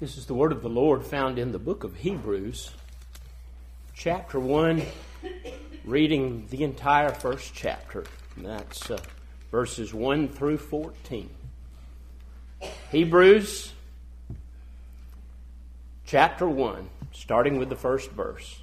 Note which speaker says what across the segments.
Speaker 1: This is the word of the Lord found in the book of Hebrews, chapter 1, reading the entire first chapter. And that's verses 1 through 14. Hebrews, chapter 1, starting with the first verse.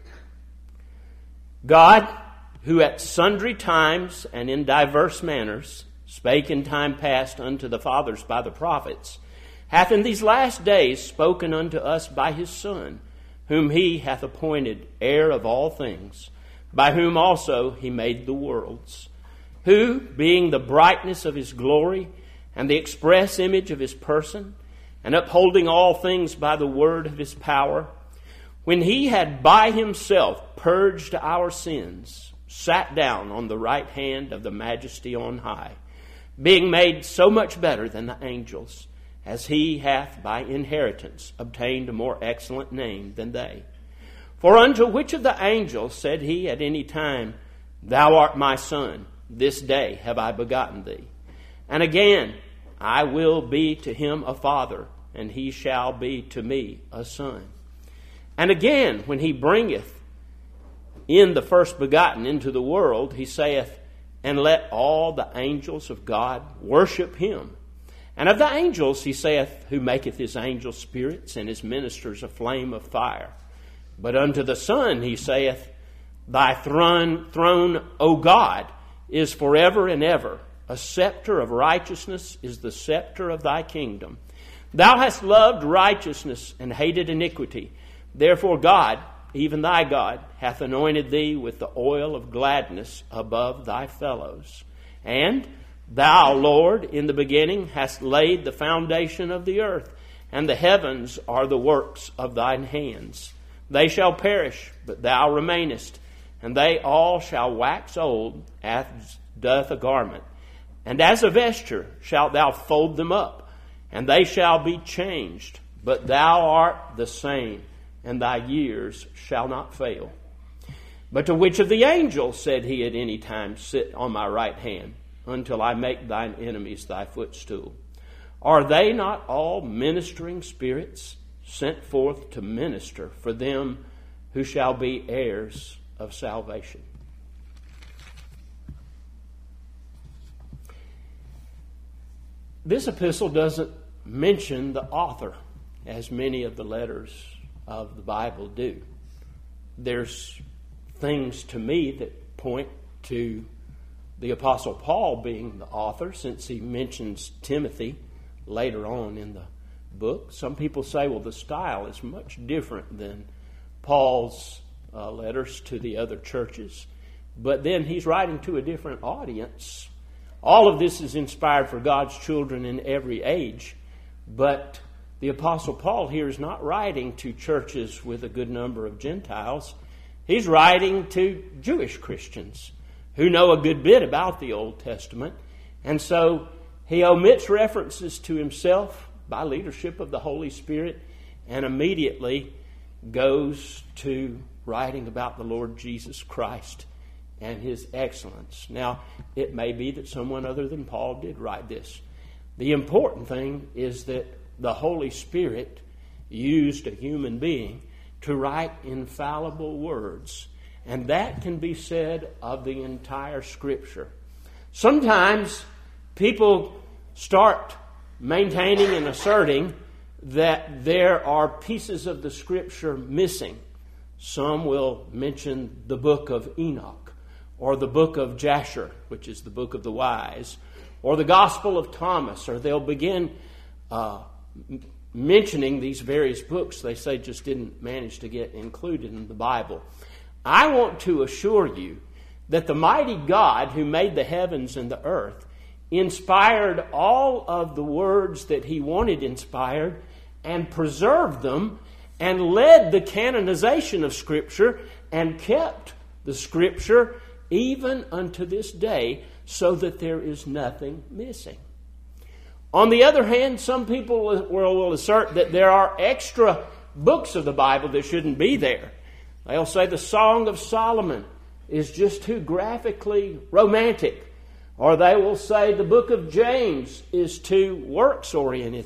Speaker 1: God, who at sundry times and in diverse manners spake in time past unto the fathers by the prophets, hath in these last days spoken unto us by his Son, whom he hath appointed heir of all things, by whom also he made the worlds, who, being the brightness of his glory and the express image of his person, and upholding all things by the word of his power, when he had by himself purged our sins, sat down on the right hand of the majesty on high, being made so much better than the angels, as he hath by inheritance obtained a more excellent name than they. For unto which of the angels said he at any time, Thou art my Son, this day have I begotten thee? And again, I will be to him a father, and he shall be to me a son. And again, when he bringeth in the first begotten into the world, he saith, And let all the angels of God worship him. And of the angels he saith, Who maketh his angels spirits, and his ministers a flame of fire. But unto the Son he saith, Thy throne, O God, is forever and ever. A scepter of righteousness is the scepter of thy kingdom. Thou hast loved righteousness and hated iniquity. Therefore God, even thy God, hath anointed thee with the oil of gladness above thy fellows. And Thou, Lord, in the beginning hast laid the foundation of the earth, and the heavens are the works of thine hands. They shall perish, but thou remainest, and they all shall wax old, as doth a garment. And as a vesture shalt thou fold them up, and they shall be changed, but thou art the same, and thy years shall not fail. But to which of the angels said he at any time, Sit on my right hand, until I make thine enemies thy footstool? Are they not all ministering spirits sent forth to minister for them who shall be heirs of salvation? This epistle doesn't mention the author, as many of the letters of the Bible do. There's things to me that point to the Apostle Paul being the author, since he mentions Timothy later on in the book. Some people say, well, the style is much different than Paul's letters to the other churches. But then he's writing to a different audience. All of this is inspired for God's children in every age. But the Apostle Paul here is not writing to churches with a good number of Gentiles. He's writing to Jewish Christians who know a good bit about the Old Testament. And so he omits references to himself by leadership of the Holy Spirit and immediately goes to writing about the Lord Jesus Christ and his excellence. Now, it may be that someone other than Paul did write this. The important thing is that the Holy Spirit used a human being to write infallible words. And that can be said of the entire Scripture. Sometimes people start maintaining and asserting that there are pieces of the Scripture missing. Some will mention the book of Enoch, or the book of Jasher, which is the book of the wise, or the Gospel of Thomas, or they'll begin mentioning these various books they say just didn't manage to get included in the Bible. I want to assure you that the mighty God who made the heavens and the earth inspired all of the words that he wanted inspired and preserved them and led the canonization of Scripture and kept the Scripture even unto this day so that there is nothing missing. On the other hand, some people will assert that there are extra books of the Bible that shouldn't be there. They'll say the Song of Solomon is just too graphically romantic. Or they will say the book of James is too works-oriented.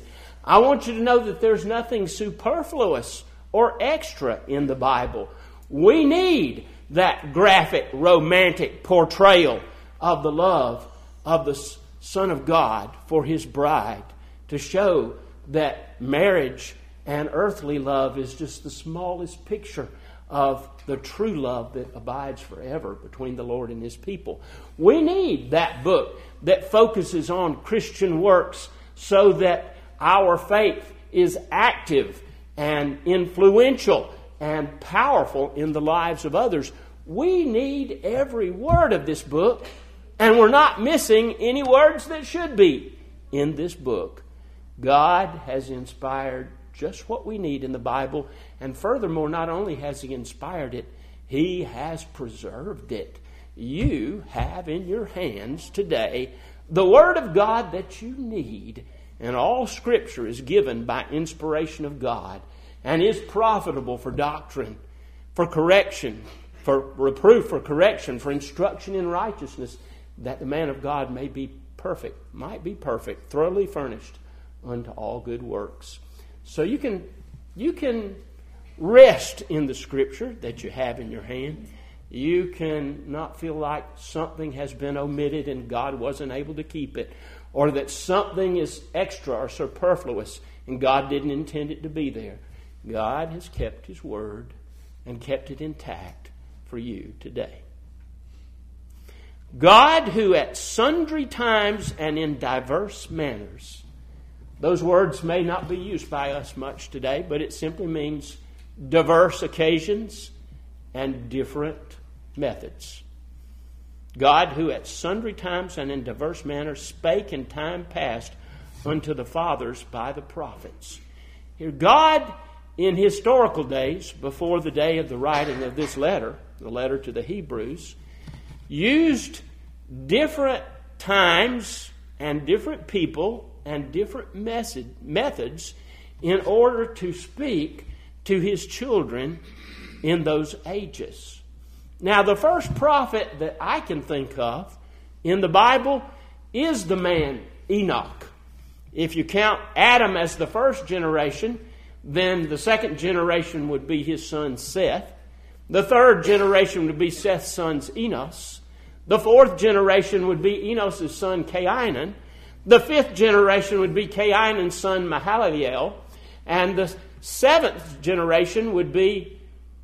Speaker 1: I want you to know that there's nothing superfluous or extra in the Bible. We need that graphic, romantic portrayal of the love of the Son of God for His bride, to show that marriage and earthly love is just the smallest picture of the true love that abides forever between the Lord and His people. We need that book that focuses on Christian works so that our faith is active and influential and powerful in the lives of others. We need every word of this book, and we're not missing any words that should be in this book. God has inspired just what we need in the Bible, and furthermore, not only has He inspired it, He has preserved it. You have in your hands today the Word of God that you need, and all Scripture is given by inspiration of God and is profitable for doctrine, for correction, for reproof, for correction, for instruction in righteousness, that the man of God may be perfect, might be perfect, thoroughly furnished unto all good works. So you can rest in the Scripture that you have in your hand. You can not feel like something has been omitted and God wasn't able to keep it, or that something is extra or superfluous and God didn't intend it to be there. God has kept His Word and kept it intact for you today. God, who at sundry times and in diverse manners. Those words may not be used by us much today, but it simply means diverse occasions and different methods. God, who at sundry times and in diverse manners spake in time past unto the fathers by the prophets. Here, God, in historical days, before the day of the writing of this letter, the letter to the Hebrews, used different times and different people and different methods in order to speak to His children in those ages. Now, the first prophet that I can think of in the Bible is the man Enoch. If you count Adam as the first generation, then the second generation would be his son Seth. The third generation would be Seth's son Enos. The fourth generation would be Enos' son Cainan. The fifth generation would be Cainan's son Mahalalel. And the seventh generation would be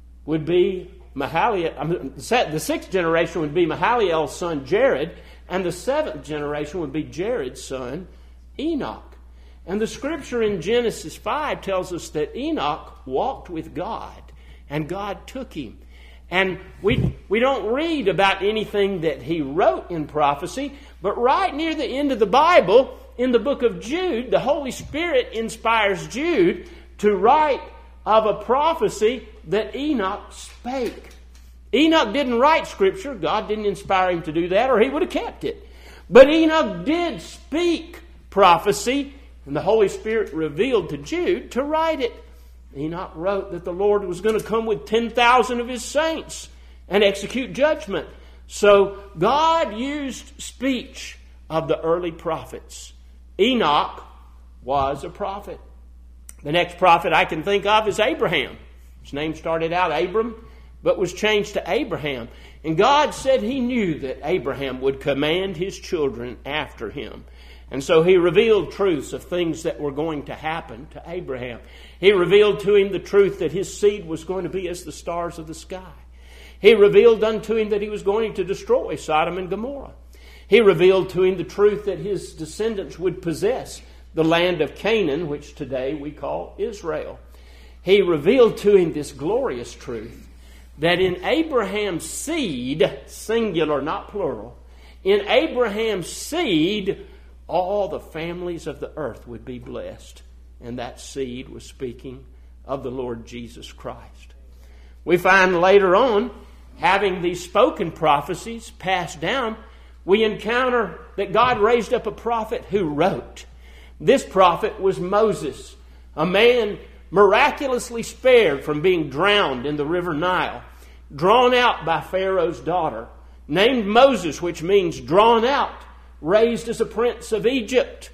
Speaker 1: Mahalalel. The sixth generation would be Mahalalel's son Jared. And the seventh generation would be Jared's son Enoch. And the Scripture in Genesis 5 tells us that Enoch walked with God, and God took him. And we don't read about anything that he wrote in prophecy, but right near the end of the Bible, in the book of Jude, the Holy Spirit inspires Jude to write of a prophecy that Enoch spake. Enoch didn't write Scripture. God didn't inspire him to do that, or he would have kept it. But Enoch did speak prophecy, and the Holy Spirit revealed to Jude to write it. Enoch wrote that the Lord was going to come with 10,000 of His saints and execute judgment. So God used speech of the early prophets. Enoch was a prophet. The next prophet I can think of is Abraham. His name started out Abram, but was changed to Abraham. And God said He knew that Abraham would command his children after him. And so He revealed truths of things that were going to happen to Abraham. He revealed to him the truth that his seed was going to be as the stars of the sky. He revealed unto him that he was going to destroy Sodom and Gomorrah. He revealed to him the truth that his descendants would possess the land of Canaan, which today we call Israel. He revealed to him this glorious truth that in Abraham's seed, singular, not plural, in Abraham's seed, all the families of the earth would be blessed. And that seed was speaking of the Lord Jesus Christ. We find later on, having these spoken prophecies passed down, we encounter that God raised up a prophet who wrote. This prophet was Moses, a man miraculously spared from being drowned in the river Nile, drawn out by Pharaoh's daughter, named Moses, which means drawn out, raised as a prince of Egypt,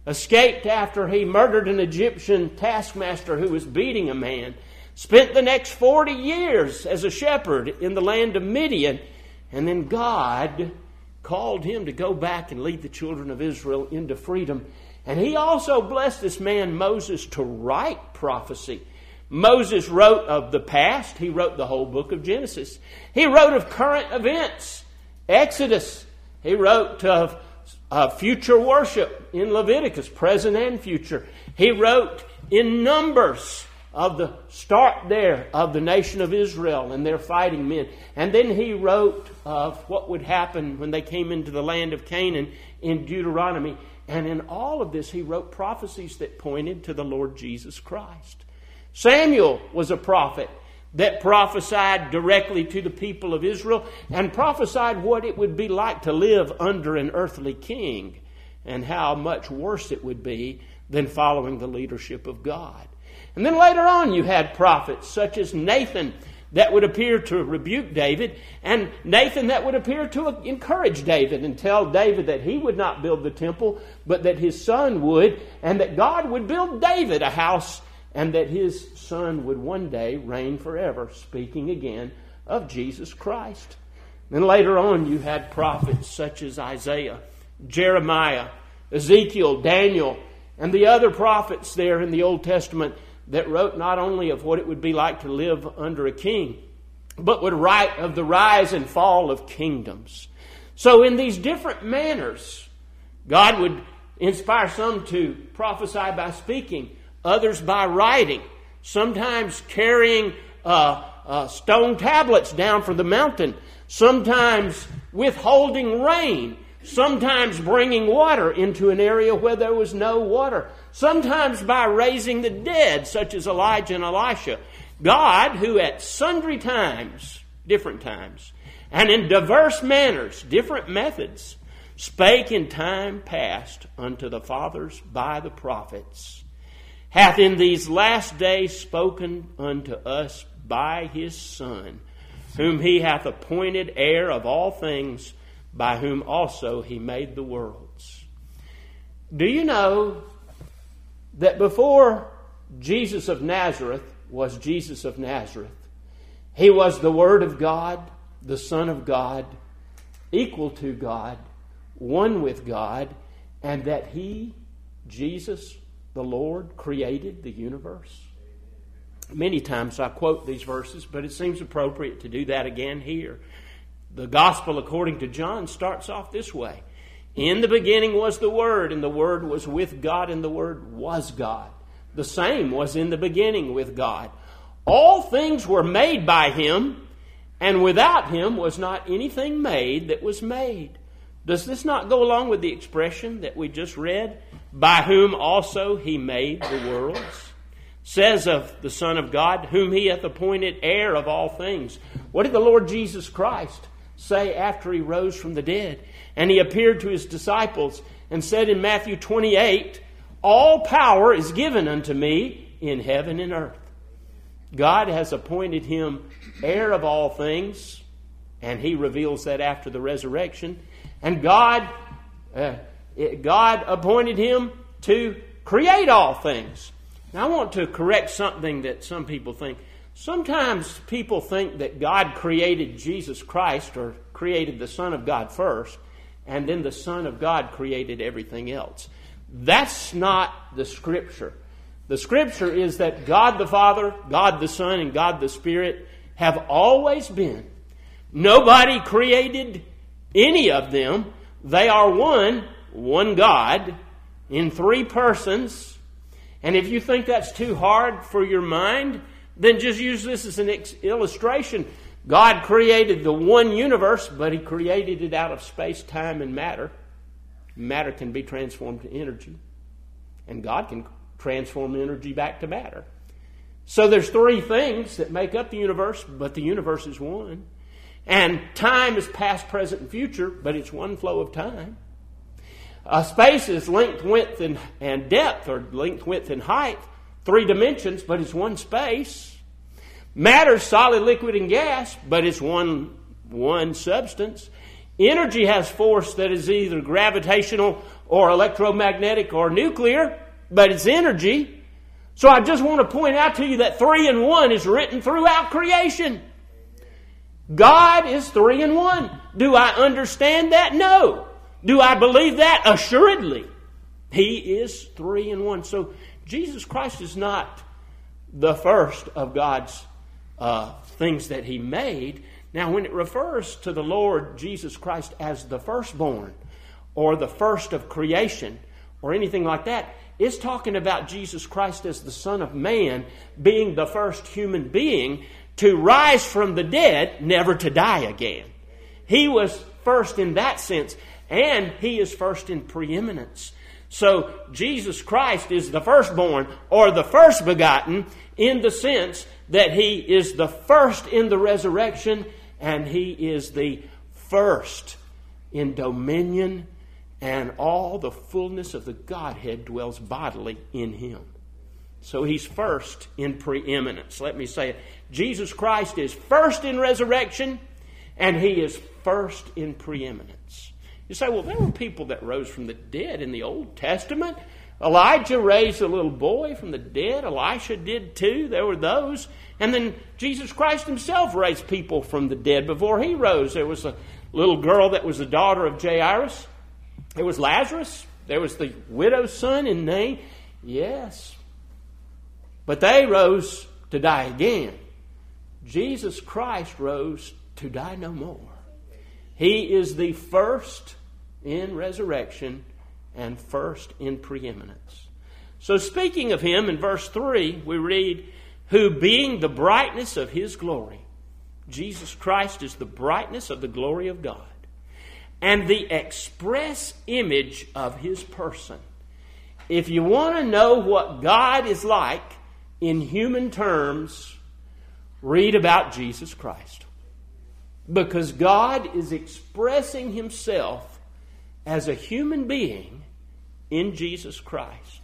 Speaker 1: escaped after he murdered an Egyptian taskmaster who was beating a man, spent the next 40 years as a shepherd in the land of Midian, and then God called him to go back and lead the children of Israel into freedom. And he also blessed this man Moses to write prophecy. Moses wrote of the past. He wrote the whole book of Genesis. He wrote of current events, Exodus. He wrote of future worship in Leviticus, present and future. He wrote in Numbers of the start there of the nation of Israel and their fighting men. And then he wrote of what would happen when they came into the land of Canaan in Deuteronomy. And in all of this, he wrote prophecies that pointed to the Lord Jesus Christ. Samuel was a prophet that prophesied directly to the people of Israel and prophesied what it would be like to live under an earthly king and how much worse it would be than following the leadership of God. And then later on you had prophets such as Nathan that would appear to rebuke David, and Nathan that would appear to encourage David and tell David that he would not build the temple, but that his son would, and that God would build David a house, and that his son would one day reign forever, speaking again of Jesus Christ. Then later on you had prophets such as Isaiah, Jeremiah, Ezekiel, Daniel, and the other prophets there in the Old Testament that wrote not only of what it would be like to live under a king, but would write of the rise and fall of kingdoms. So in these different manners, God would inspire some to prophesy by speaking, others by writing, sometimes carrying stone tablets down from the mountain, sometimes withholding rain, sometimes bringing water into an area where there was no water, sometimes by raising the dead, such as Elijah and Elisha. God, who at sundry times, different times, and in diverse manners, different methods, spake in time past unto the fathers by the prophets, hath in these last days spoken unto us by his Son, whom he hath appointed heir of all things, by whom also he made the worlds. Do you know that before Jesus of Nazareth was Jesus of Nazareth, he was the Word of God, the Son of God, equal to God, one with God, and that he, Jesus, the Lord, created the universe? Many times I quote these verses, but it seems appropriate to do that again here. The Gospel according to John starts off this way. In the beginning was the Word, and the Word was with God, and the Word was God. The same was in the beginning with God. All things were made by him, and without him was not anything made that was made. Does this not go along with the expression that we just read? By whom also he made the worlds. Says of the Son of God, whom he hath appointed heir of all things. What did the Lord Jesus Christ say after he rose from the dead? And he appeared to his disciples and said in Matthew 28, all power is given unto me in heaven and earth. God has appointed him heir of all things, and he reveals that after the resurrection. And God appointed him to create all things. Now I want to correct something that some people think. Sometimes people think that God created Jesus Christ or created the Son of God first, and then the Son of God created everything else. That's not the Scripture. The Scripture is that God the Father, God the Son, and God the Spirit have always been. Nobody created any of them. They are one God in three persons. And if you think that's too hard for your mind, then just use this as an illustration. God created the one universe, but he created it out of space, time, and matter. Matter can be transformed to energy, and God can transform energy back to matter. So there's three things that make up the universe, but the universe is one. And time is past, present, and future, but it's one flow of time. Space is length, width, and depth, or length, width, and height. Three dimensions, but it's one space. Matter is solid, liquid, and gas, but it's one substance. Energy has force that is either gravitational or electromagnetic or nuclear, but it's energy. So I just want to point out to you that 3 in 1 is written throughout creation. God is 3 in 1. Do I understand that? No. Do I believe that? Assuredly. He is 3 in 1. So Jesus Christ is not the first of God's things that He made. Now, when it refers to the Lord Jesus Christ as the firstborn or the first of creation or anything like that, it's talking about Jesus Christ as the Son of Man being the first human being to rise from the dead, never to die again. He was first in that sense, and He is first in preeminence. So Jesus Christ is the firstborn or the first begotten in the sense that He is the first in the resurrection, and He is the first in dominion, and all the fullness of the Godhead dwells bodily in Him. So He's first in preeminence. Let me say it. Jesus Christ is first in resurrection, and He is first in preeminence. You say, well, there were people that rose from the dead in the Old Testament. Elijah raised a little boy from the dead. Elisha did too. There were those. And then Jesus Christ Himself raised people from the dead before He rose. There was a little girl that was the daughter of Jairus. There was Lazarus. There was the widow's son in Nain. Yes. But they rose to die again. Jesus Christ rose to die no more. He is the first in resurrection and first in preeminence. So speaking of Him, in verse 3, we read, who being the brightness of His glory. Jesus Christ is the brightness of the glory of God, and the express image of His person. If you want to know what God is like in human terms, read about Jesus Christ. Because God is expressing Himself as a human being in Jesus Christ.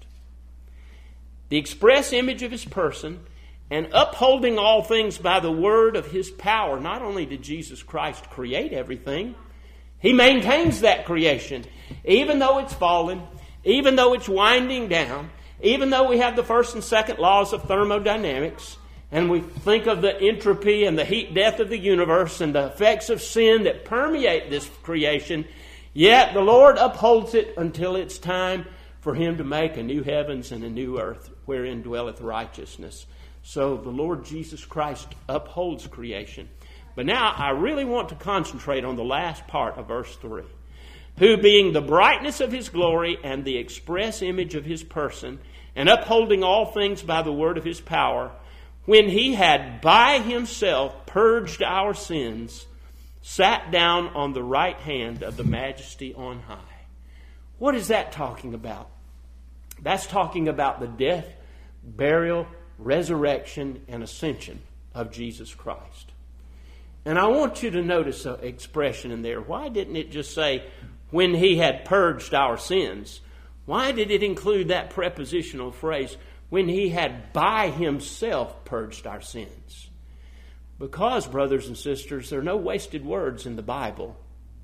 Speaker 1: The express image of His person, and upholding all things by the word of His power. Not only did Jesus Christ create everything, He maintains that creation. Even though it's fallen, even though it's winding down, even though we have the first and second laws of thermodynamics, and we think of the entropy and the heat death of the universe and the effects of sin that permeate this creation, yet the Lord upholds it until it's time for Him to make a new heavens and a new earth wherein dwelleth righteousness. So the Lord Jesus Christ upholds creation. But now I really want to concentrate on the last part of verse 3. Who being the brightness of His glory and the express image of His person, and upholding all things by the word of His power, when He had by Himself purged our sins, sat down on the right hand of the Majesty on high. What is that talking about? That's talking about the death, burial, resurrection, and ascension of Jesus Christ. And I want you to notice an expression in there. Why didn't it just say, when He had purged our sins? Why did it include that prepositional phrase, when He had by Himself purged our sins? Because, brothers and sisters, there are no wasted words in the Bible.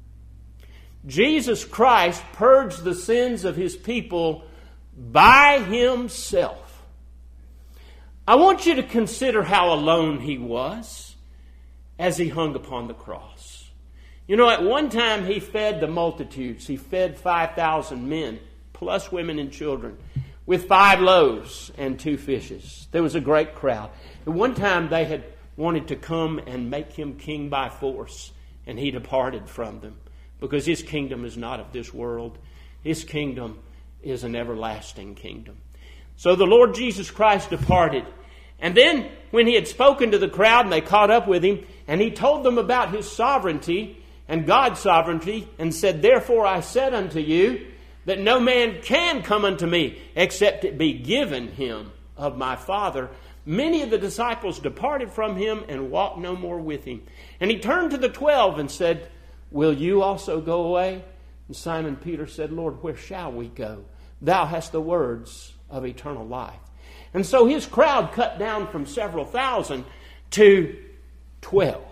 Speaker 1: Jesus Christ purged the sins of His people by Himself. I want you to consider how alone He was as He hung upon the cross. You know, at one time He fed the multitudes. He fed 5,000 men, plus women and children, with 5 loaves and 2 fishes. There was a great crowd. At one time they had wanted to come and make Him king by force, and He departed from them, because His kingdom is not of this world. His kingdom is an everlasting kingdom. So the Lord Jesus Christ departed. And then when He had spoken to the crowd and they caught up with Him, and He told them about His sovereignty and God's sovereignty, and said, therefore I said unto you, that no man can come unto me except it be given him of my Father. Many of the disciples departed from Him and walked no more with Him. And He turned to the 12 and said, will you also go away? And Simon Peter said, Lord, where shall we go? Thou hast the words of eternal life. And so His crowd cut down from several thousand to 12.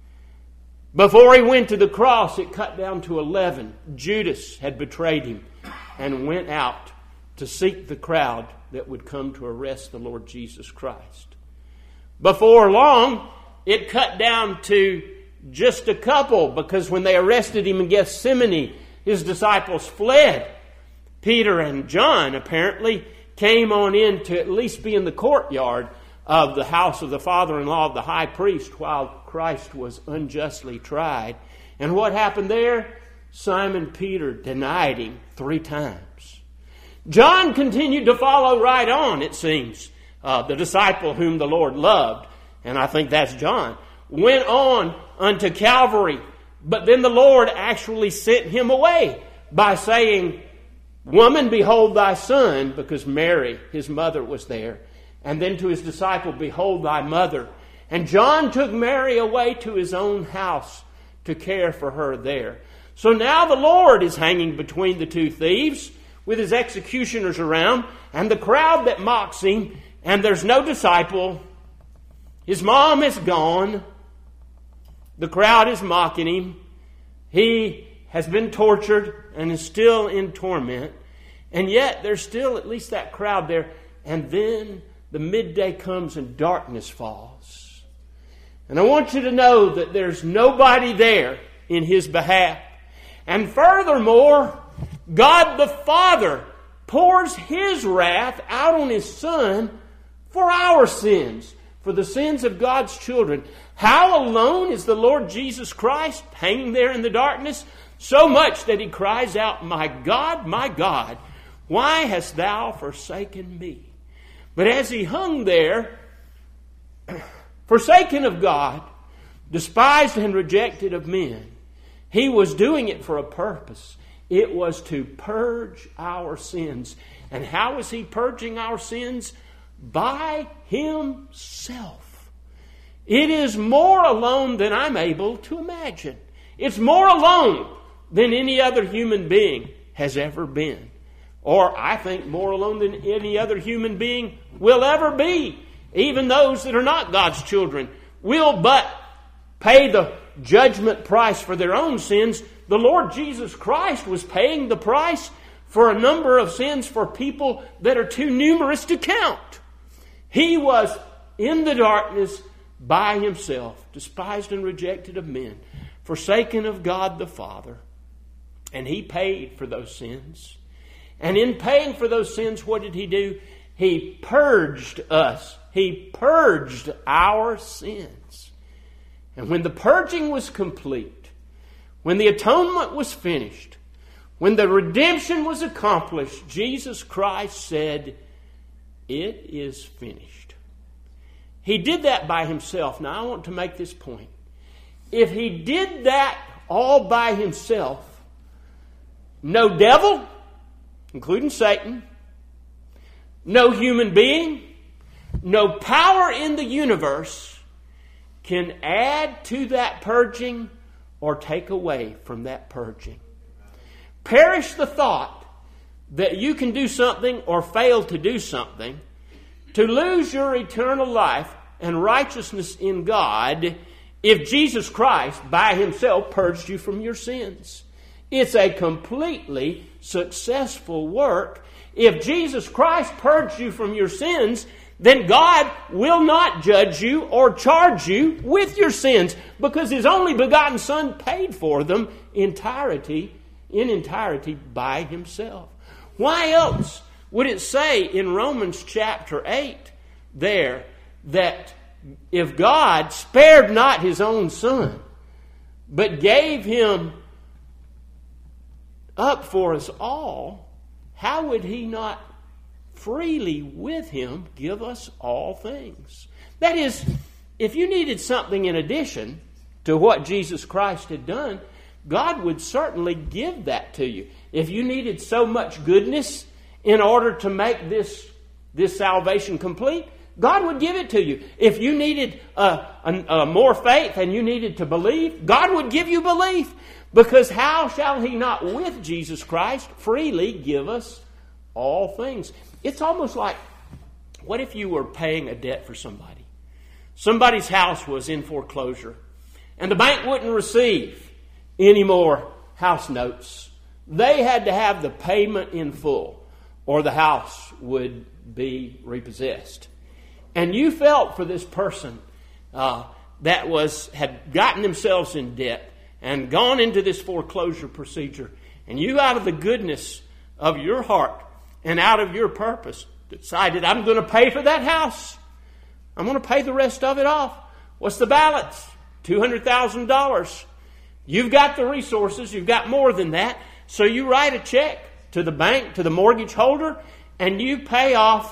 Speaker 1: Before He went to the cross, it cut down to 11. Judas had betrayed Him. and went out to seek the crowd that would come to arrest the Lord Jesus Christ. Before long, it cut down to just a couple, because when they arrested him in Gethsemane, his disciples fled. Peter and John apparently came on in to at least be in the courtyard of the house of the father-in-law of the high priest while Christ was unjustly tried. And what happened there? Simon Peter denied him 3 times. John continued to follow right on, it seems. The disciple whom the Lord loved, and I think that's John, went on unto Calvary. But then the Lord actually sent him away by saying, "Woman, behold thy son," because Mary, his mother, was there. And then to his disciple, "Behold thy mother." And John took Mary away to his own house to care for her there. So now the Lord is hanging between the 2 thieves with his executioners around and the crowd that mocks him, and there's no disciple. His mom is gone. The crowd is mocking him. He has been tortured and is still in torment. And yet there's still at least that crowd there. And then the midday comes and darkness falls. And I want you to know that there's nobody there in his behalf. And furthermore, God the Father pours his wrath out on his Son for our sins, for the sins of God's children. How alone is the Lord Jesus Christ hanging there in the darkness? So much that he cries out, my God, why hast thou forsaken me?" But as he hung there, forsaken of God, despised and rejected of men, he was doing it for a purpose. It was to purge our sins. And how is he purging our sins? By himself. It is more alone than I'm able to imagine. It's more alone than any other human being has ever been. Or I think more alone than any other human being will ever be. Even those that are not God's children will but pay the judgment price for their own sins. The Lord Jesus Christ was paying the price for a number of sins for people that are too numerous to count. He was in the darkness by himself, despised and rejected of men, forsaken of God the Father. And he paid for those sins. And in paying for those sins, what did he do? He purged us. He purged our sins. And when the purging was complete, when the atonement was finished, when the redemption was accomplished, Jesus Christ said, "It is finished." He did that by himself. Now I want to make this point. If he did that all by himself, no devil, including Satan, no human being, no power in the universe can add to that purging or take away from that purging. Perish the thought that you can do something or fail to do something to lose your eternal life and righteousness in God if Jesus Christ by himself purged you from your sins. It's a completely successful work. If Jesus Christ purged you from your sins, then God will not judge you or charge you with your sins, because his only begotten Son paid for them in entirety by himself. Why else would it say in Romans chapter 8 there that if God spared not his own Son, but gave him up for us all, how would he not freely with him give us all things? That is, if you needed something in addition to what Jesus Christ had done, God would certainly give that to you. If you needed so much goodness in order to make this salvation complete, God would give it to you. If you needed more faith and you needed to believe, God would give you belief. Because how shall he not with Jesus Christ freely give us all things? It's almost like, what if you were paying a debt for somebody? Somebody's house was in foreclosure, and the bank wouldn't receive any more house notes. They had to have the payment in full, or the house would be repossessed. And you felt for this person that had gotten themselves in debt and gone into this foreclosure procedure, and you, out of the goodness of your heart and out of your purpose, decided, I'm going to pay for that house. I'm going to pay the rest of it off. What's the balance? $200,000. You've got the resources. You've got more than that. So you write a check to the bank, to the mortgage holder, and you pay off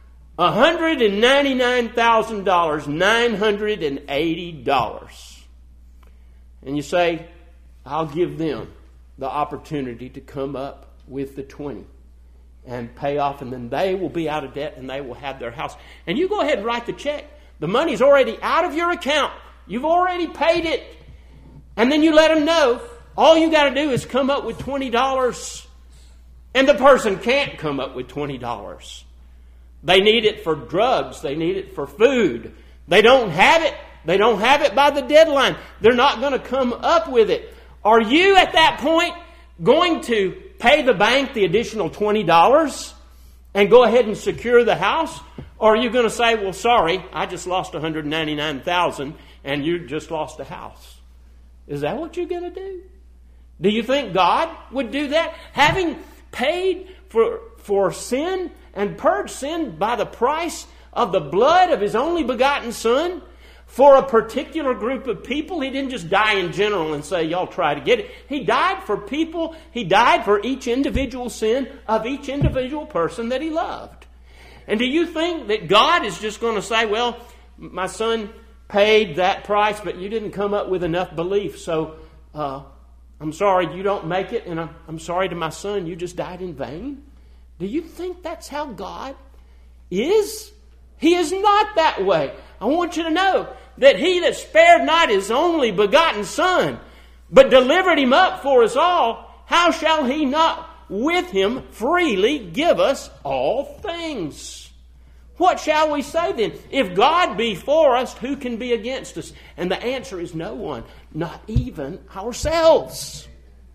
Speaker 1: $199,980. And you say, I'll give them the opportunity to come up with the 20 and pay off, and then they will be out of debt and they will have their house. And you go ahead and write the check. The money's already out of your account. You've already paid it. And then you let them know, all you got to do is come up with $20. And the person can't come up with $20. They need it for drugs. They need it for food. They don't have it. They don't have it by the deadline. They're not going to come up with it. Are you at that point going to pay the bank the additional $20 and go ahead and secure the house? Or are you going to say, well, sorry, I just lost $199,000 and you just lost a house? Is that what you're going to do? Do you think God would do that? Having paid for sin and purged sin by the price of the blood of His only begotten Son for a particular group of people. He didn't just die in general and say, y'all try to get it. He died for people. He died for each individual sin of each individual person that He loved. And do you think that God is just going to say, well, my son paid that price, but you didn't come up with enough belief, so I'm sorry you don't make it, and I'm sorry to my son, you just died in vain? Do you think that's how God is? He is not that way. I want you to know that He that spared not His only begotten Son, but delivered Him up for us all, how shall He not with Him freely give us all things? What shall we say then? If God be for us, who can be against us? And the answer is no one, not even ourselves.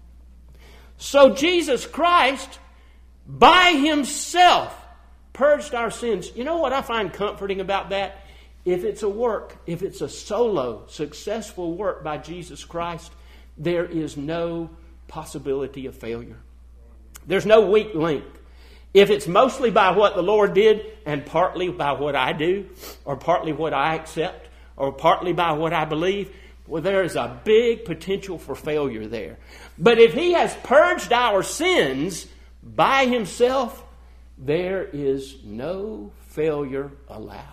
Speaker 1: So Jesus Christ, by Himself, purged our sins. You know what I find comforting about that? If it's a work, if it's a solo, successful work by Jesus Christ, there is no possibility of failure. There's no weak link. If it's mostly by what the Lord did and partly by what I do, or partly what I accept, or partly by what I believe, well, there is a big potential for failure there. But if He has purged our sins by Himself, there is no failure allowed.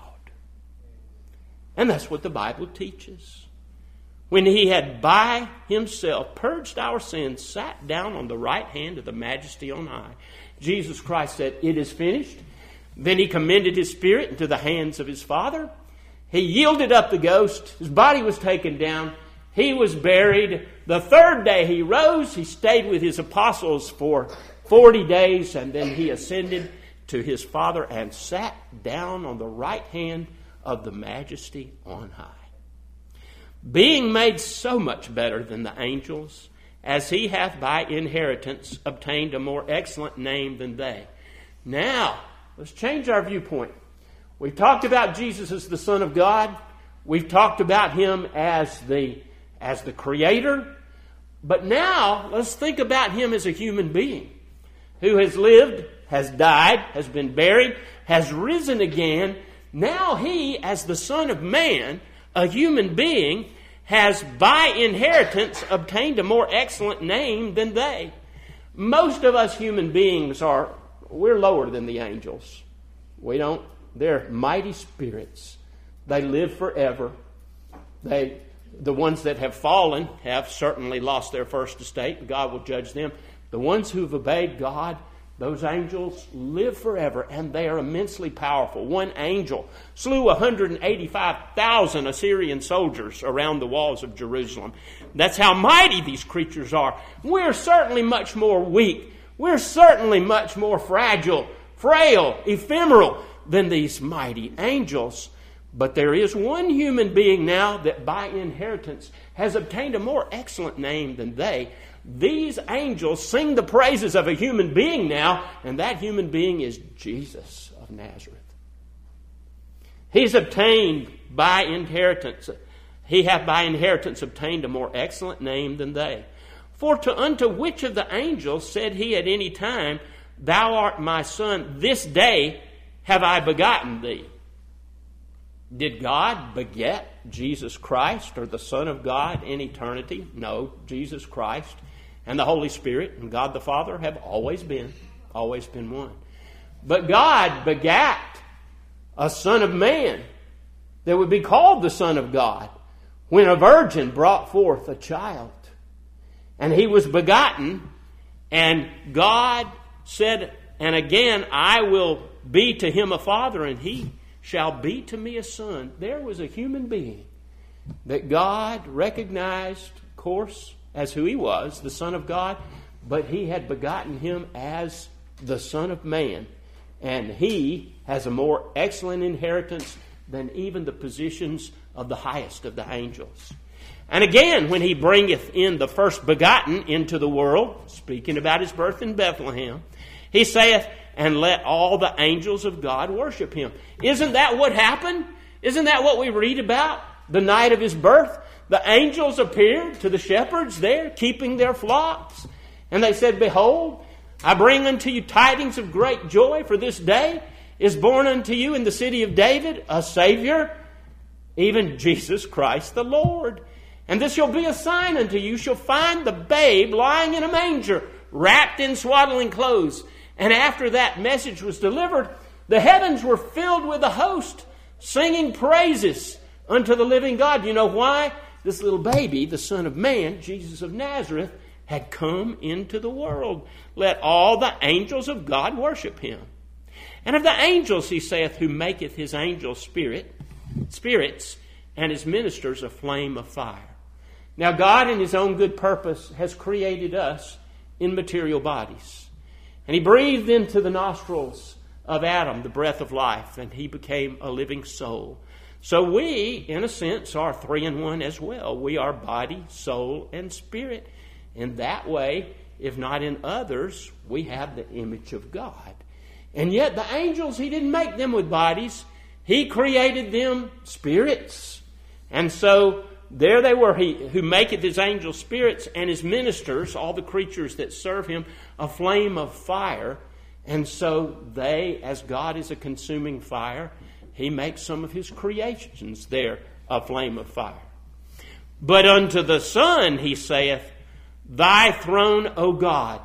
Speaker 1: And that's what the Bible teaches. When He had by Himself purged our sins, sat down on the right hand of the Majesty on high, Jesus Christ said, it is finished. Then He commended His Spirit into the hands of His Father. He yielded up the ghost. His body was taken down. He was buried. The third day He rose. He stayed with His apostles for 40 days, and then He ascended to His Father and sat down on the right hand of the Majesty on high. Being made so much better than the angels, as He hath by inheritance obtained a more excellent name than they. Now, let's change our viewpoint. We've talked about Jesus as the Son of God. We've talked about Him as the Creator. But now, let's think about Him as a human being who has lived, has died, has been buried, has risen again. Now He, as the Son of Man, a human being, has by inheritance obtained a more excellent name than they. Most of us human beings we're lower than the angels. They're mighty spirits. They live forever. The ones that have fallen have certainly lost their first estate, and God will judge them. The ones who've obeyed God, those angels live forever, and they are immensely powerful. One angel slew 185,000 Assyrian soldiers around the walls of Jerusalem. That's how mighty these creatures are. We're certainly much more weak. We're certainly much more fragile, frail, ephemeral than these mighty angels. But there is one human being now that by inheritance has obtained a more excellent name than they. These angels sing the praises of a human being now, and that human being is Jesus of Nazareth. He's obtained by inheritance. He hath by inheritance obtained a more excellent name than they. For unto which of the angels said he at any time, Thou art my son, this day have I begotten thee? Did God beget Jesus Christ or the Son of God in eternity? No, Jesus Christ and the Holy Spirit and God the Father have always been one. But God begat a Son of Man that would be called the Son of God when a virgin brought forth a child. And he was begotten, and God said, and again, I will be to him a father, and he shall be to me a son. There was a human being that God recognized, of course, as who he was, the Son of God, but he had begotten him as the Son of Man. And he has a more excellent inheritance than even the positions of the highest of the angels. And again, when he bringeth in the first begotten into the world, speaking about his birth in Bethlehem, he saith, and let all the angels of God worship him. Isn't that what happened? Isn't that what we read about the night of his birth? The angels appeared to the shepherds there, keeping their flocks. And they said, Behold, I bring unto you tidings of great joy, for this day is born unto you in the city of David a Savior, even Jesus Christ the Lord. And this shall be a sign unto you. You shall find the babe lying in a manger, wrapped in swaddling clothes. And after that message was delivered, the heavens were filled with a host, singing praises unto the living God. You know why? This little baby, the Son of Man, Jesus of Nazareth, had come into the world. Let all the angels of God worship him. And of the angels, he saith, who maketh his angels spirits, and his ministers a flame of fire. Now God, in his own good purpose, has created us in material bodies. And he breathed into the nostrils of Adam the breath of life, and he became a living soul. So we, in a sense, are three in one as well. We are body, soul, and spirit. In that way, if not in others, we have the image of God. And yet the angels, he didn't make them with bodies. He created them spirits. And so there they were, he who maketh his angels spirits, and his ministers, all the creatures that serve him, a flame of fire. And so they, as God is a consuming fire, he makes some of his creations there a flame of fire. But unto the Son, he saith, Thy throne, O God.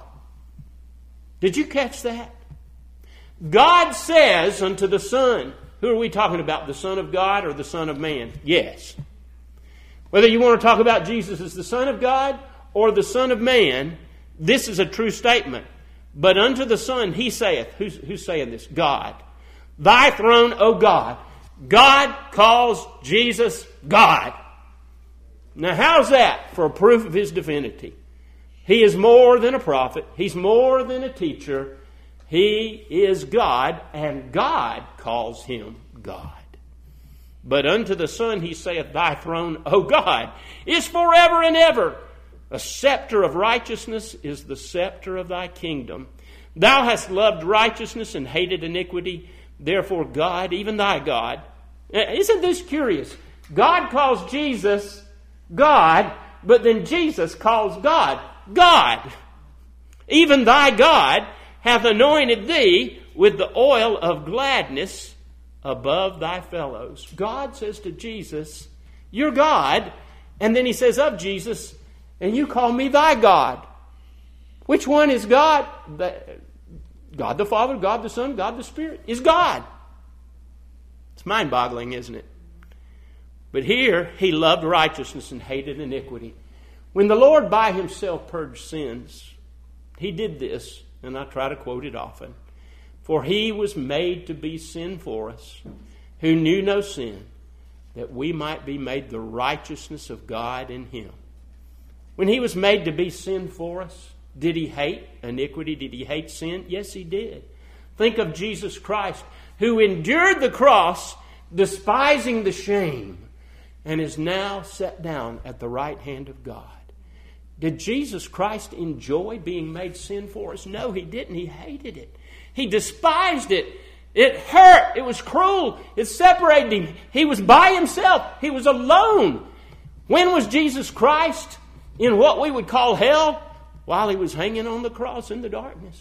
Speaker 1: Did you catch that? God says unto the Son, who are we talking about, the Son of God or the Son of Man? Yes. Whether you want to talk about Jesus as the Son of God or the Son of Man, this is a true statement. But unto the Son he saith, who's saying this? God. Thy throne, O God. God calls Jesus God. Now how's that for a proof of his divinity? He is more than a prophet. He's more than a teacher. He is God, and God calls him God. But unto the Son he saith, Thy throne, O God, is forever and ever. A scepter of righteousness is the scepter of thy kingdom. Thou hast loved righteousness and hated iniquity. Therefore God, even thy God. Isn't this curious? God calls Jesus God, but then Jesus calls God God. Even thy God hath anointed thee with the oil of gladness above thy fellows. God says to Jesus, You're God. And then he says of Jesus, and you call me thy God. Which one is God? God the Father, God the Son, God the Spirit is God. It's mind-boggling, isn't it? But here, he loved righteousness and hated iniquity. When the Lord by himself purged sins, he did this, and I try to quote it often. For he was made to be sin for us, who knew no sin, that we might be made the righteousness of God in him. When he was made to be sin for us, did he hate iniquity? Did he hate sin? Yes, he did. Think of Jesus Christ, who endured the cross, despising the shame, and is now set down at the right hand of God. Did Jesus Christ enjoy being made sin for us? No, He didn't. He hated it. He despised it. It hurt. It was cruel. It separated Him. He was by Himself. He was alone. When was Jesus Christ in what we would call hell? While He was hanging on the cross in the darkness.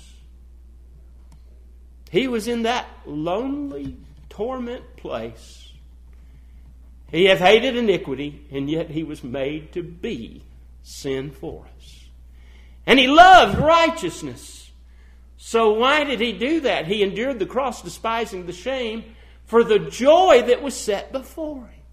Speaker 1: He was in that lonely torment place. He hath hated iniquity, and yet He was made to be sin for us. And He loved righteousness. So why did He do that? He endured the cross, despising the shame, for the joy that was set before Him.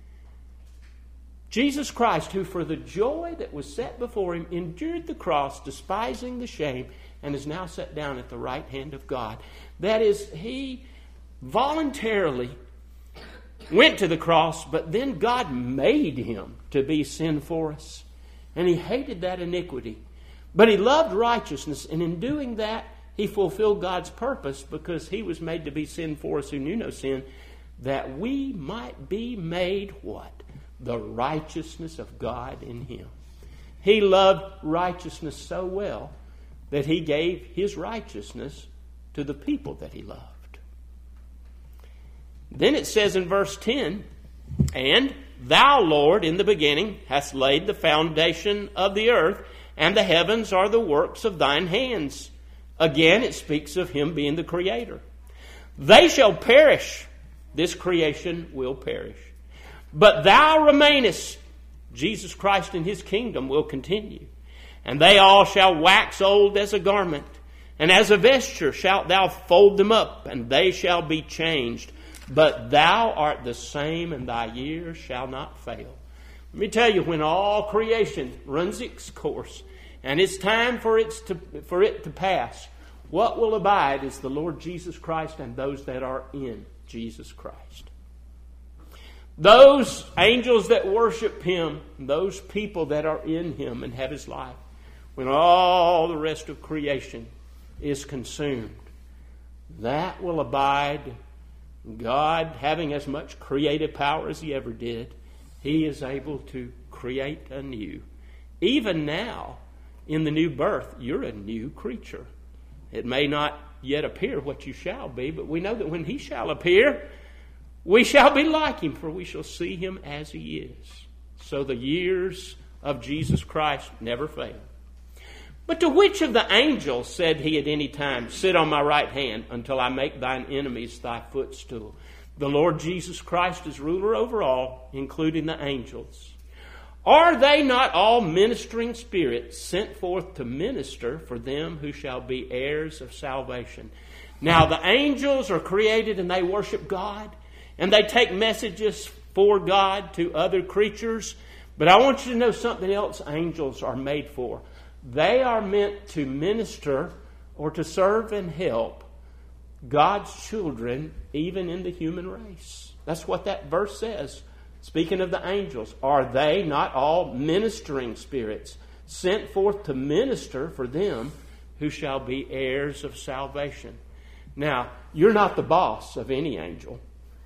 Speaker 1: Jesus Christ, who for the joy that was set before Him endured the cross, despising the shame, and is now set down at the right hand of God. That is, He voluntarily went to the cross, but then God made Him to be sin for us. And He hated that iniquity. But He loved righteousness, and in doing that, He fulfilled God's purpose, because He was made to be sin for us who knew no sin, that we might be made what? The righteousness of God in Him. He loved righteousness so well that He gave His righteousness to the people that He loved. Then it says in verse 10, "And Thou, Lord, in the beginning hast laid the foundation of the earth, and the heavens are the works of Thine hands." Again, it speaks of Him being the Creator. "They shall perish." This creation will perish. "But Thou remainest." Jesus Christ in His kingdom will continue. "And they all shall wax old as a garment, and as a vesture shalt Thou fold them up, and they shall be changed. But Thou art the same, and Thy years shall not fail." Let me tell you, when all creation runs its course, and it's time for it to pass, what will abide is the Lord Jesus Christ and those that are in Jesus Christ. Those angels that worship Him, those people that are in Him and have His life, when all the rest of creation is consumed, that will abide. God, having as much creative power as He ever did, He is able to create anew. Even now, in the new birth, you're a new creature. It may not yet appear what you shall be, but we know that when He shall appear, we shall be like Him, for we shall see Him as He is. So the years of Jesus Christ never fail. "But to which of the angels said He at any time, Sit on my right hand until I make thine enemies thy footstool?" The Lord Jesus Christ is ruler over all, including the angels. "Are they not all ministering spirits sent forth to minister for them who shall be heirs of salvation?" Now the angels are created and they worship God, and they take messages for God to other creatures. But I want you to know something else angels are made for. They are meant to minister or to serve and help God's children, even in the human race. That's what that verse says. Speaking of the angels, are they not all ministering spirits sent forth to minister for them who shall be heirs of salvation? Now, you're not the boss of any angel,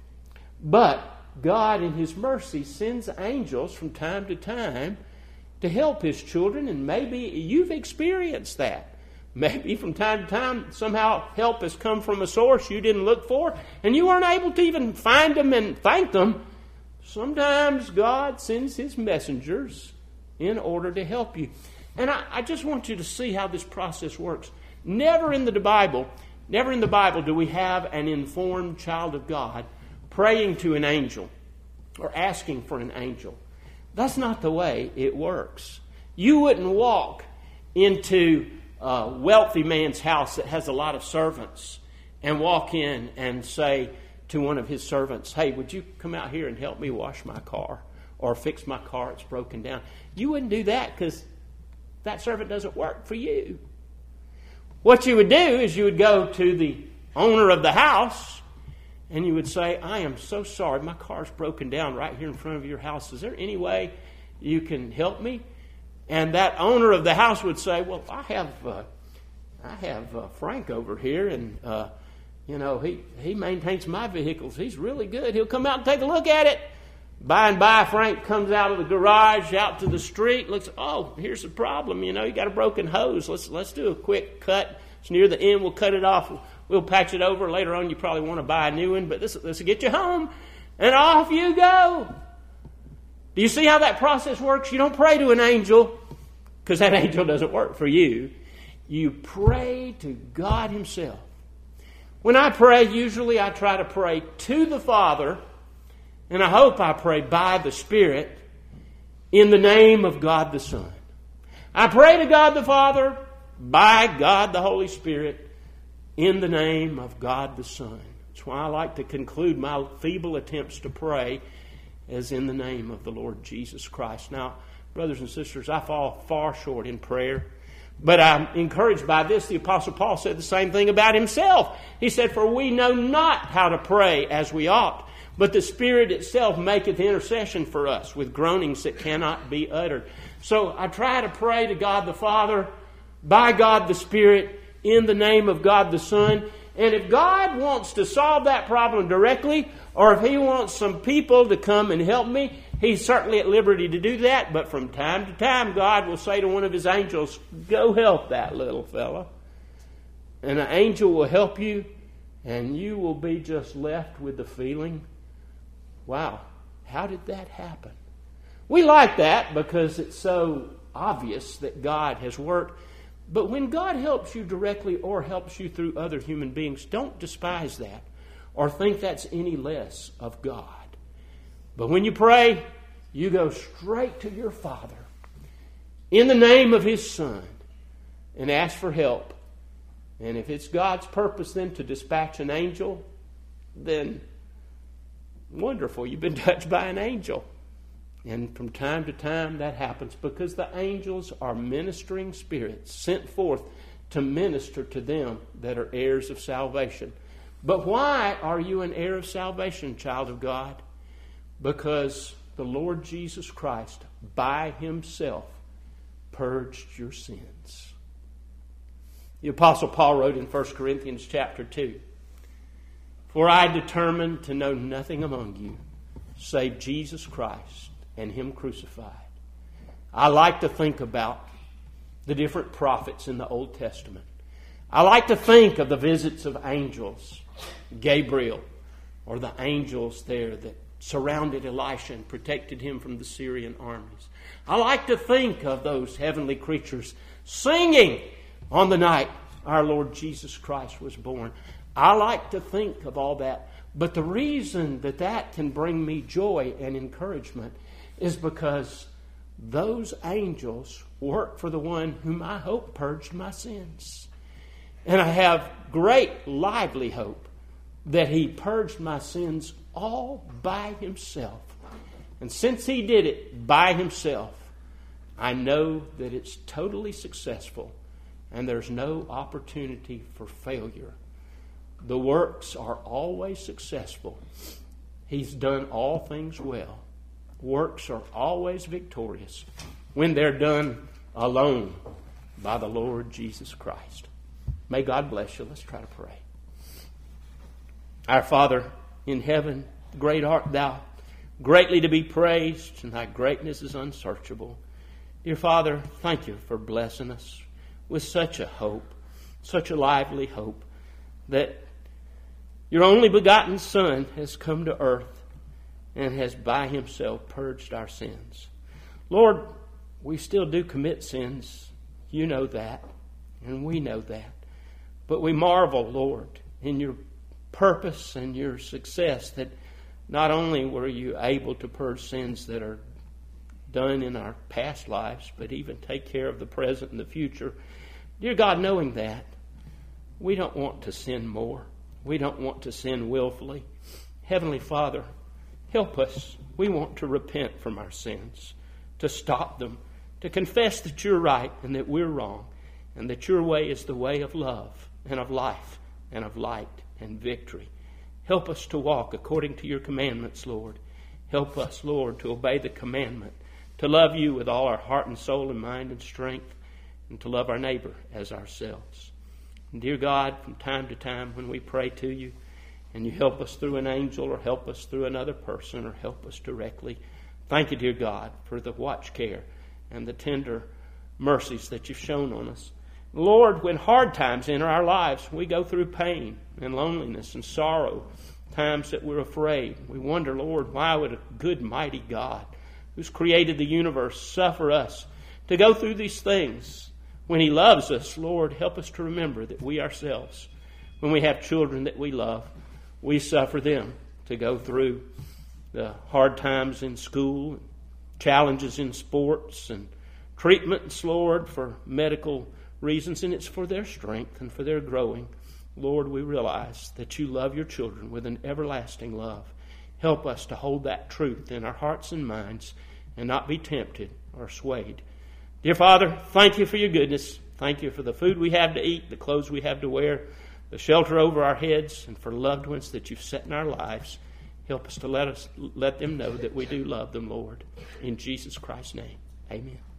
Speaker 1: but God in His mercy sends angels from time to time to help His children, and maybe you've experienced that. Maybe from time to time somehow help has come from a source you didn't look for, and you weren't able to even find them and thank them. Sometimes God sends His messengers in order to help you. And I just want you to see how this process works. Never in the Bible do we have an informed child of God praying to an angel or asking for an angel. That's not the way it works. You wouldn't walk into a wealthy man's house that has a lot of servants and walk in and say to one of his servants, "Hey, would you come out here and help me wash my car or fix my car, it's broken down?" You wouldn't do that because that servant doesn't work for you. What you would do is you would go to the owner of the house and you would say, "I am so sorry, my car's broken down right here in front of your house. Is there any way you can help me?" And that owner of the house would say, "Well, I have Frank over here, and You know, he maintains my vehicles. He's really good. He'll come out and take a look at it. By and by, Frank comes out of the garage, out to the street, looks, oh, here's the problem. You know, you got a broken hose. Let's do a quick cut. It's near the end. We'll cut it off. We'll patch it over. Later on, you probably want to buy a new one, but this will get you home. And off you go. Do you see how that process works? You don't pray to an angel, because that angel doesn't work for you. You pray to God Himself. When I pray, usually I try to pray to the Father, and I hope I pray by the Spirit in the name of God the Son. I pray to God the Father by God the Holy Spirit in the name of God the Son. That's why I like to conclude my feeble attempts to pray as in the name of the Lord Jesus Christ. Now, brothers and sisters, I fall far short in prayer. But I'm encouraged by this. The Apostle Paul said the same thing about himself. He said, for we know not how to pray as we ought, but the Spirit itself maketh intercession for us with groanings that cannot be uttered. So I try to pray to God the Father, by God the Spirit, in the name of God the Son. And if God wants to solve that problem directly, or if He wants some people to come and help me, He's certainly at liberty to do that. But from time to time, God will say to one of His angels, go help that little fella. And an angel will help you, and you will be just left with the feeling, wow, how did that happen? We like that because it's so obvious that God has worked. But when God helps you directly or helps you through other human beings, don't despise that or think that's any less of God. But when you pray, you go straight to your Father in the name of His Son and ask for help. And if it's God's purpose then to dispatch an angel, then wonderful, you've been touched by an angel. And from time to time that happens because the angels are ministering spirits sent forth to minister to them that are heirs of salvation. But why are you an heir of salvation, child of God? Because the Lord Jesus Christ, by Himself, purged your sins. The Apostle Paul wrote in 1 Corinthians chapter 2, for I determined to know nothing among you save Jesus Christ and Him crucified. I like to think about the different prophets in the Old Testament. I like to think of the visits of angels, Gabriel, or the angels there that surrounded Elisha and protected him from the Syrian armies. I like to think of those heavenly creatures singing on the night our Lord Jesus Christ was born. I like to think of all that. But the reason that that can bring me joy and encouragement is because those angels work for the one whom I hope purged my sins. And I have great lively hope that He purged my sins all by Himself. And since He did it by Himself, I know that it's totally successful and there's no opportunity for failure. The works are always successful. He's done all things well. Works are always victorious when they're done alone by the Lord Jesus Christ. May God bless you. Let's try to pray. Our Father in heaven, great art Thou, greatly to be praised, and Thy greatness is unsearchable. Dear Father, thank You for blessing us with such a hope, such a lively hope, that Your only begotten Son has come to earth and has by Himself purged our sins. Lord, we still do commit sins. You know that, and we know that. But we marvel, Lord, in Your purpose and Your success that not only were You able to purge sins that are done in our past lives, but even take care of the present and the future. Dear God, knowing that, we don't want to sin more. We don't want to sin willfully. Heavenly Father, help us. We want to repent from our sins, to stop them, to confess that You're right and that we're wrong, and that Your way is the way of love and of life and of light and victory. Help us to walk according to Your commandments, Lord. Help us, Lord, to obey the commandment, to love You with all our heart and soul and mind and strength, and to love our neighbor as ourselves. And dear God, from time to time when we pray to you and you help us through an angel or help us through another person or help us directly, thank you, dear God, for the watch care and the tender mercies that you've shown on us. Lord, when hard times enter our lives, we go through pain and loneliness and sorrow, times that we're afraid. We wonder, Lord, why would a good, mighty God who's created the universe suffer us to go through these things? When he loves us, Lord, help us to remember that we ourselves, when we have children that we love, we suffer them to go through the hard times in school, challenges in sports, and treatments, Lord, for medical reasons, and it's for their strength and for their growing. Lord, we realize that you love your children with an everlasting love. Help us to hold that truth in our hearts and minds and not be tempted or swayed. Dear Father, thank you for your goodness. Thank you for the food we have to eat, the clothes we have to wear, the shelter over our heads, and for loved ones that you've set in our lives. Help us to let them know that we do love them, Lord. In Jesus Christ's name, amen.